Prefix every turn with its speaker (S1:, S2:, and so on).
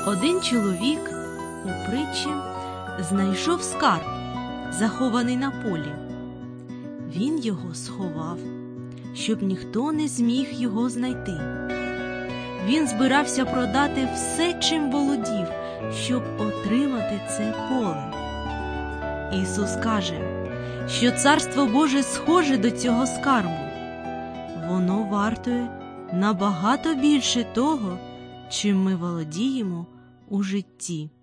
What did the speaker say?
S1: Один чоловік у притчі знайшов скарб, захований на полі. Він його сховав, щоб ніхто не зміг його знайти. Він збирався продати все, чим володів, щоб отримати це поле. Ісус каже, що Царство Боже схоже до цього скарбу. Воно вартує набагато більше того, чим ми володіємо у житті.